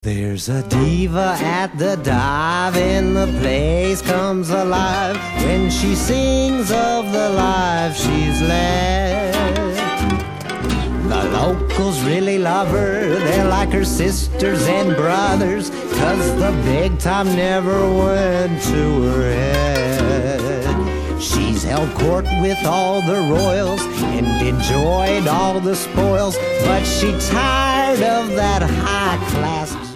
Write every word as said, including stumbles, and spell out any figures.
There's a diva at the dive and the place comes alive when she sings of the life she's led. The locals really love her, they're like her sisters and brothers, 'cause the big time never went to her head. She's held court with all the royals and enjoyed all the spoils, but she tired of that high class